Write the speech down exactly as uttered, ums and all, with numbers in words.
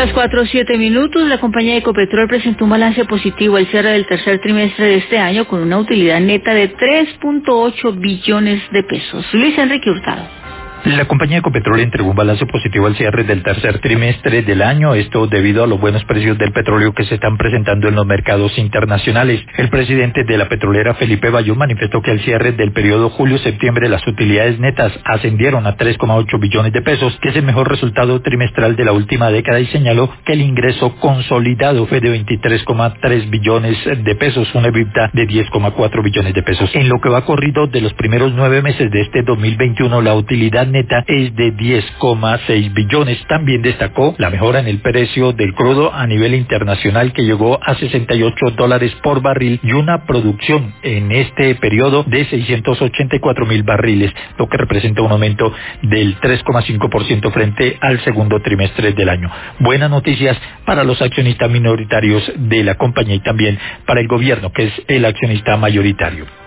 las cuatro, siete minutos, la compañía Ecopetrol presentó un balance positivo al cierre del tercer trimestre de este año con una utilidad neta de tres punto ocho billones de pesos. Luis Enrique Hurtado. La compañía Ecopetrol entregó un balance positivo al cierre del tercer trimestre del año, esto debido a los buenos precios del petróleo que se están presentando en los mercados internacionales. El presidente de la petrolera, Felipe Bayón, manifestó que al cierre del periodo julio-septiembre las utilidades netas ascendieron a tres coma ocho billones de pesos, que es el mejor resultado trimestral de la última década, y señaló que el ingreso consolidado fue de veintitrés coma tres billones de pesos, una EBITDA de diez coma cuatro billones de pesos. En lo que va corrido de los primeros nueve meses de este dos mil veintiuno, la utilidad neta es de diez coma seis billones. También destacó la mejora en el precio del crudo a nivel internacional, que llegó a sesenta y ocho dólares por barril, y una producción en este periodo de seiscientos ochenta y cuatro mil barriles, lo que representa un aumento del tres coma cinco por ciento frente al segundo trimestre del año. Buenas noticias para los accionistas minoritarios de la compañía y también para el gobierno, que es el accionista mayoritario.